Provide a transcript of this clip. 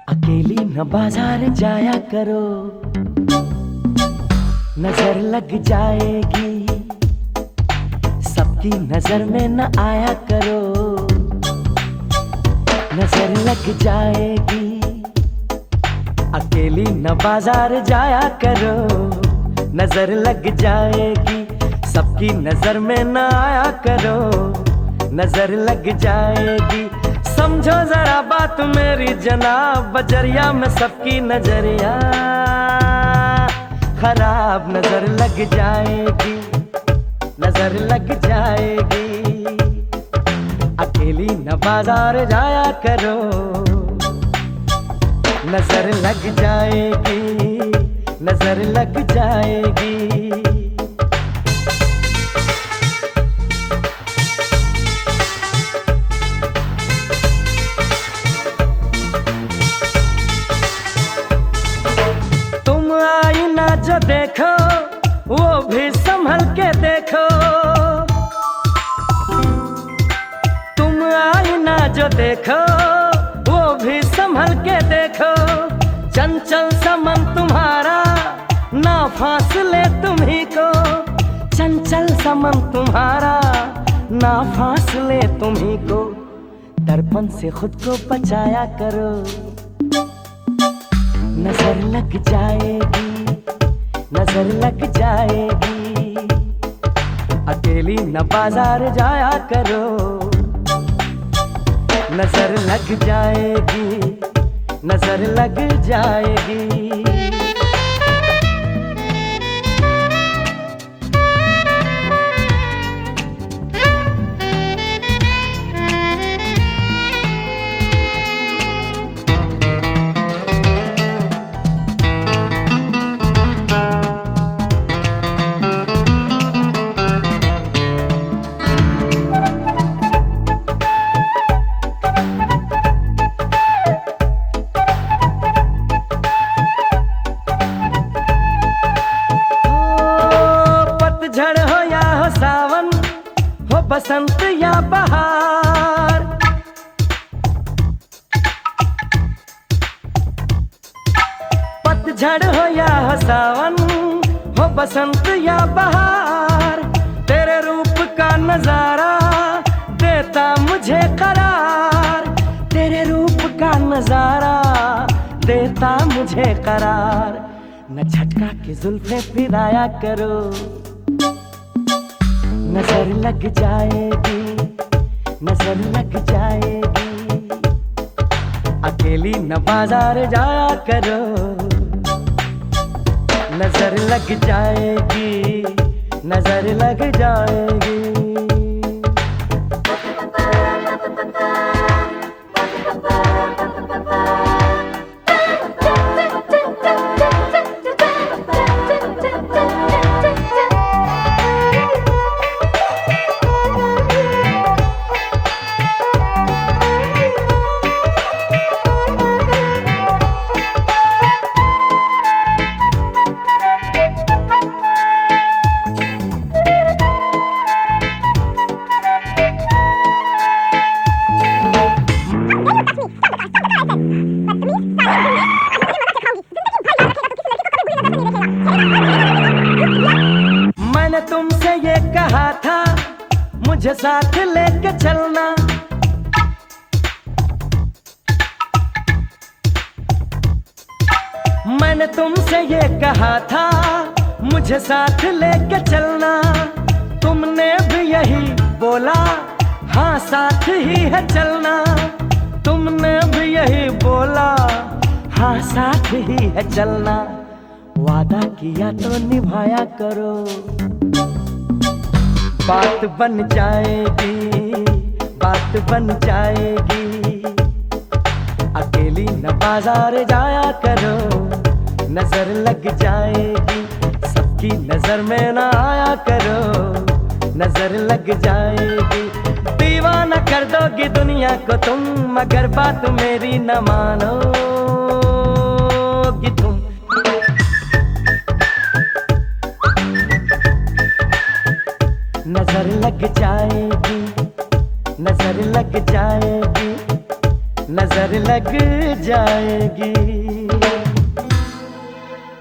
अकेली न बाजार जाया करो, नजर लग जाएगी। सबकी नजर में न आया करो, नजर लग जाएगी। अकेली न बाजार जाया करो, नजर लग जाएगी। सबकी नजर में न आया करो, नजर लग जाएगी। समझो जरा बात मेरी जनाब, बजरिया में सबकी नजरिया खराब। नजर लग जाएगी, नजर लग जाएगी। अकेली न बाजार जाया करो, नजर लग जाएगी, नजर लग जाएगी। जो देखो वो भी संभल के देखो, तुम आईना जो देखो वो भी संभल के देखो। चंचल समन तुम्हारा ना फासले तुम्ही को, चंचल समन तुम्हारा ना फासले तुम्ही को। दर्पण से खुद को बचाया करो, नजर लग जाएगी, नजर लग जाएगी। अकेली न बाजार जाया करो, नजर लग जाएगी, नजर लग जाएगी। पतझड़ हो या हो सावन, हो बसंत या बहार, पतझड़ हो या हो सावन, हो बसंत या बहार। तेरे रूप का नजारा देता मुझे करार, तेरे रूप का नजारा देता मुझे करार। न झटका के जुल्फे फिराया करो, नजर लग जाएगी, नजर लग जाएगी। अकेली न बाजार जाया करो, नजर लग जाएगी, नजर लग जाएगी। मैंने तुमसे ये कहा था मुझे साथ लेके चलना, मैंने तुमसे ये कहा था मुझे साथ लेके चलना। तुमने भी यही बोला, हाँ साथ ही है चलना। तुमने भी यही बोला, हाँ साथ ही है चलना। वादा किया तो निभाया करो, बात बन जाएगी, बात बन जाएगी। अकेली न बाजार जाया करो, नजर लग जाएगी। सबकी नजर में न आया करो, नजर लग जाएगी। दीवाना कर दोगी दुनिया को तुम, मगर बात मेरी न मानोगी तुम। नजर लग जाएगी, नजर लग जाएगी, नजर लग जाएगी।